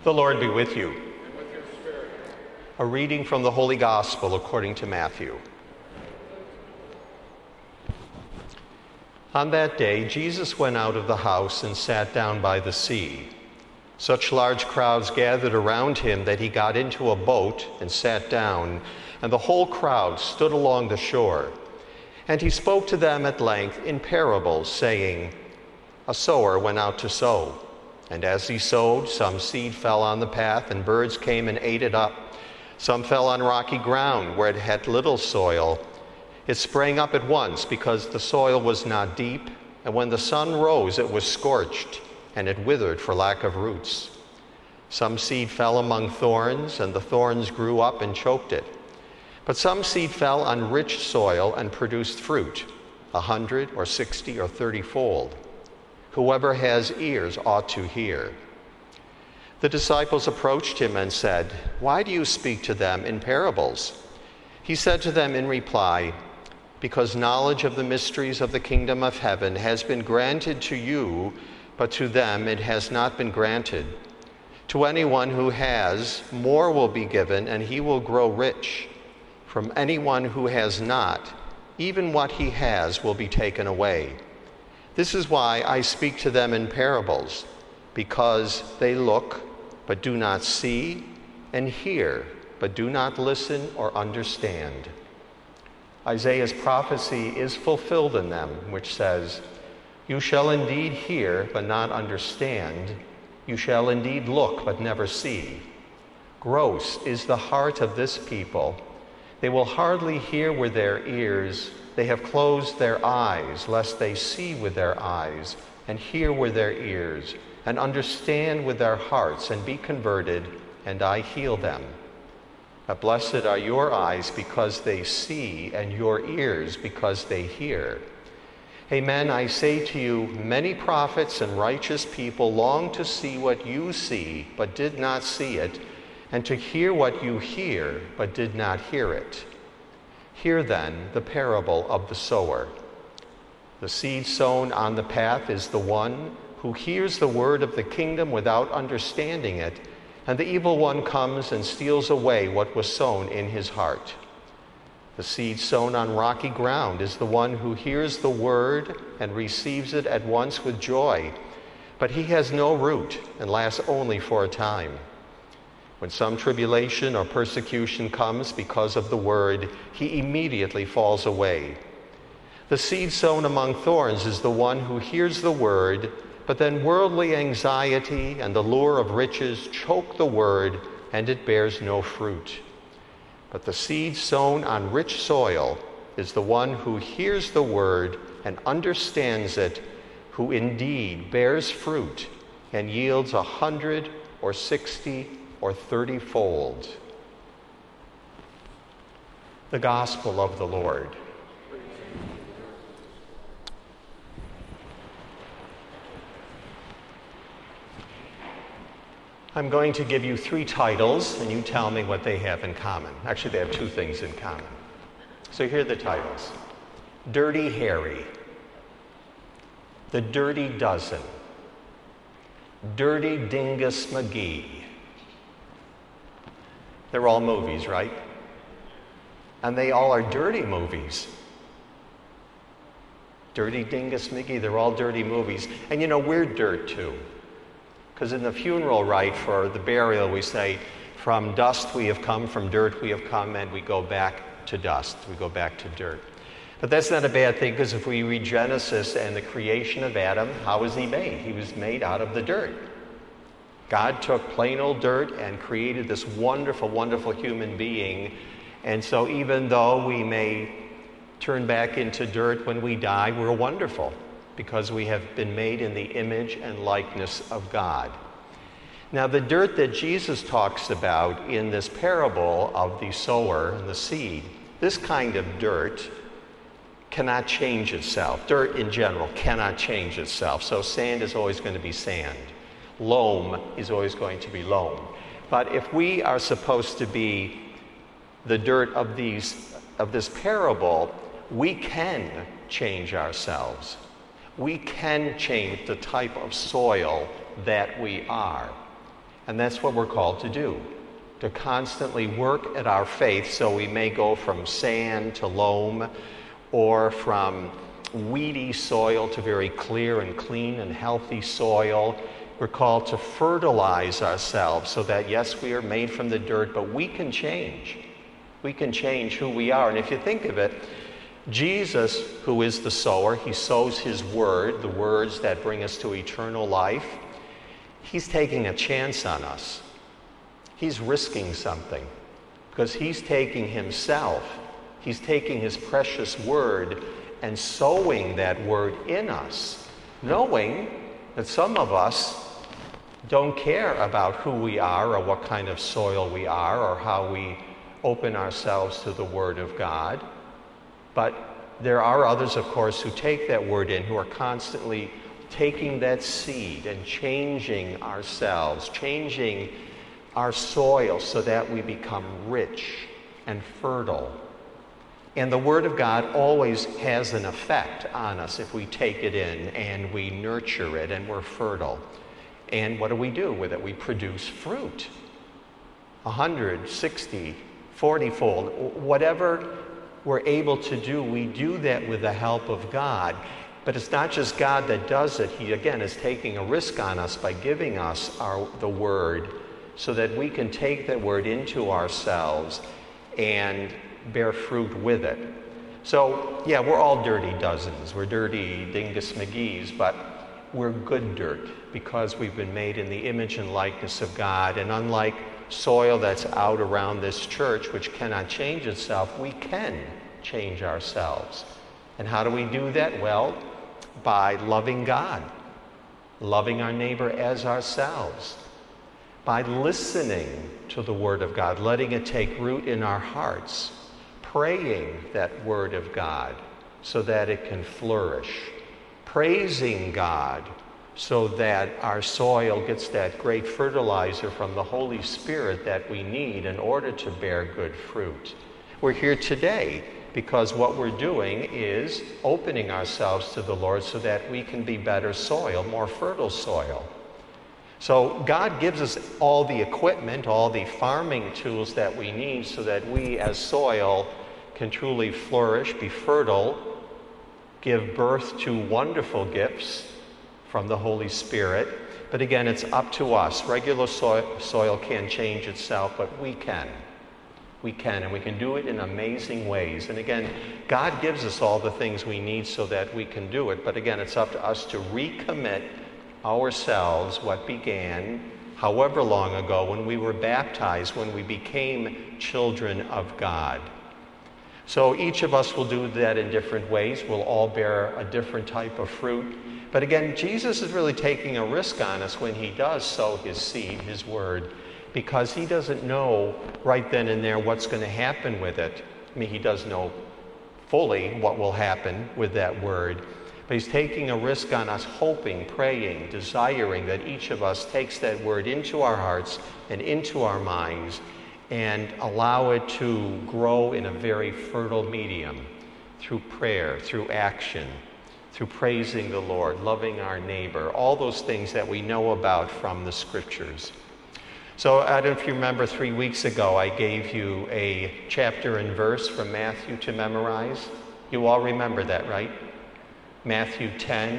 The Lord be with you. And with your spirit. A reading from the Holy Gospel according to Matthew. On that day, Jesus went out of the house and sat down by the sea. Such large crowds gathered around him that he got into a boat and sat down, and the whole crowd stood along the shore. And he spoke to them at length in parables, saying, "A sower went out to sow. And as he sowed, some seed fell on the path, and birds came and ate it up. Some fell on rocky ground, where it had little soil. It sprang up at once, because the soil was not deep, and when the sun rose, it was scorched, and it withered for lack of roots. Some seed fell among thorns, and the thorns grew up and choked it. But some seed fell on rich soil and produced fruit, 100 or 60 or 30-fold. Whoever has ears ought to hear." The disciples approached him and said, "Why do you speak to them in parables?" He said to them in reply, "Because knowledge of the mysteries of the kingdom of heaven has been granted to you, but to them it has not been granted. To anyone who has, more will be given, and he will grow rich. From anyone who has not, even what he has will be taken away. This is why I speak to them in parables, because they look but do not see, and hear but do not listen or understand." Isaiah's prophecy is fulfilled in them, which says, "You shall indeed hear but not understand. You shall indeed look but never see. Gross is the heart of this people. They will hardly hear with their ears. They have closed their eyes, lest they see with their eyes, and hear with their ears, and understand with their hearts, and be converted, and I heal them. But blessed are your eyes because they see, and your ears because they hear. Amen, I say to you, many prophets and righteous people long to see what you see, but did not see it, and to hear what you hear, but did not hear it. Hear then the parable of the sower. The seed sown on the path is the one who hears the word of the kingdom without understanding it, and the evil one comes and steals away what was sown in his heart. The seed sown on rocky ground is the one who hears the word and receives it at once with joy, but he has no root and lasts only for a time. When some tribulation or persecution comes because of the word, he immediately falls away. The seed sown among thorns is the one who hears the word, but then worldly anxiety and the lure of riches choke the word, and it bears no fruit. But the seed sown on rich soil is the one who hears the word and understands it, who indeed bears fruit and yields 100 or 60 or 30-fold. The Gospel of the Lord. I'm going to give you 3 titles, and you tell me what they have in common. Actually, they have 2 things in common. So here are the titles. Dirty Harry, The Dirty Dozen, Dirty Dingus McGee. They're all movies, right? And they all are dirty movies. Dirty Dingus McGee, they're all dirty movies. And you know, we're dirt too. Because in the funeral rite for the burial, we say, from dust we have come, from dirt we have come, and we go back to dust. We go back to dirt. But that's not a bad thing, because if we read Genesis and the creation of Adam, how was he made? He was made out of the dirt. God took plain old dirt and created this wonderful, wonderful human being. And so even though we may turn back into dirt when we die, we're wonderful because we have been made in the image and likeness of God. Now, the dirt that Jesus talks about in this parable of the sower and the seed, this kind of dirt cannot change itself. Dirt in general cannot change itself. So sand is always going to be sand. Loam is always going to be loam. But if we are supposed to be the dirt of this parable, we can change ourselves. We can change the type of soil that we are. And that's what we're called to do, to constantly work at our faith so we may go from sand to loam, or from weedy soil to very clear and clean and healthy soil. We're called to fertilize ourselves so that, yes, we are made from the dirt, but we can change. We can change who we are. And if you think of it, Jesus, who is the sower, he sows his word, the words that bring us to eternal life. He's taking a chance on us. He's risking something because he's taking himself, he's taking his precious word and sowing that word in us, knowing that some of us don't care about who we are or what kind of soil we are or how we open ourselves to the Word of God. But there are others, of course, who take that word in, who are constantly taking that seed and changing ourselves, changing our soil so that we become rich and fertile. And the Word of God always has an effect on us if we take it in and we nurture it and we're fertile. And what do we do with it? We produce fruit. 100, 60, 40-fold. Whatever we're able to do, we do that with the help of God. But it's not just God that does it. He, again, is taking a risk on us by giving us the Word so that we can take that Word into ourselves and bear fruit with it. So, yeah, we're all dirty dozens. We're dirty dingus McGees, but we're good dirt because we've been made in the image and likeness of God. And unlike soil that's out around this church, which cannot change itself, we can change ourselves. And how do we do that? Well, by loving God, loving our neighbor as ourselves, by listening to the Word of God, letting it take root in our hearts, praying that Word of God so that it can flourish, praising God so that our soil gets that great fertilizer from the Holy Spirit that we need in order to bear good fruit. We're here today because what we're doing is opening ourselves to the Lord so that we can be better soil, more fertile soil. So God gives us all the equipment, all the farming tools that we need so that we as soil can truly flourish, be fertile, give birth to wonderful gifts from the Holy Spirit. But again, it's up to us. Regular soil can't change itself, but we can. We can, and we can do it in amazing ways. And again, God gives us all the things we need so that we can do it. But again, it's up to us to recommit ourselves, what began however long ago when we were baptized, when we became children of God. So each of us will do that in different ways. We'll all bear a different type of fruit. But again, Jesus is really taking a risk on us when he does sow his seed, his word, because he doesn't know right then and there what's going to happen with it. I mean, he does know fully what will happen with that word, but he's taking a risk on us, hoping, praying, desiring that each of us takes that word into our hearts and into our minds and allow it to grow in a very fertile medium through prayer, through action, through praising the Lord, loving our neighbor, all those things that we know about from the Scriptures. So I don't know if you remember 3 weeks ago, I gave you a chapter and verse from Matthew to memorize. You all remember that, right? Matthew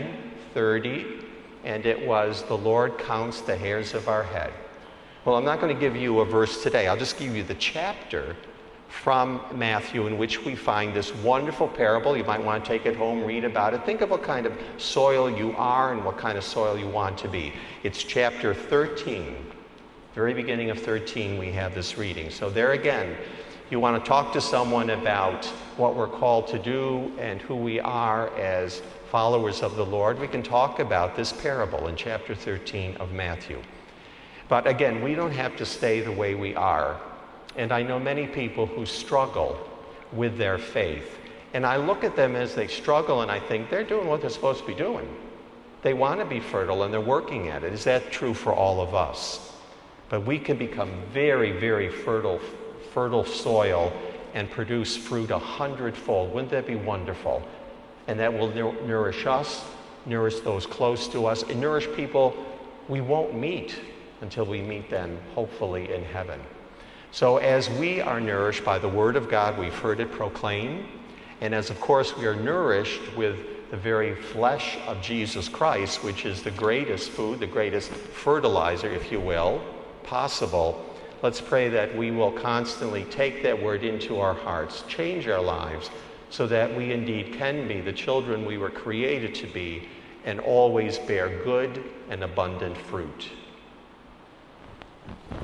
10:30, and it was, "The Lord counts the hairs of our head." Well, I'm not going to give you a verse today. I'll just give you the chapter from Matthew in which we find this wonderful parable. You might want to take it home, read about it. Think of what kind of soil you are and what kind of soil you want to be. It's chapter 13. Very beginning of 13 we have this reading. So there again, you want to talk to someone about what we're called to do and who we are as followers of the Lord, we can talk about this parable in chapter 13 of Matthew. But again, we don't have to stay the way we are. And I know many people who struggle with their faith. And I look at them as they struggle and I think they're doing what they're supposed to be doing. They want to be fertile and they're working at it. Is that true for all of us? But we can become very, very fertile soil and produce fruit 100-fold. Wouldn't that be wonderful? And that will nourish us, nourish those close to us, and nourish people we won't meet until we meet them, hopefully, in heaven. So as we are nourished by the Word of God, we've heard it proclaimed, and as, of course, we are nourished with the very flesh of Jesus Christ, which is the greatest food, the greatest fertilizer, if you will, possible, let's pray that we will constantly take that Word into our hearts, change our lives, so that we indeed can be the children we were created to be and always bear good and abundant fruit.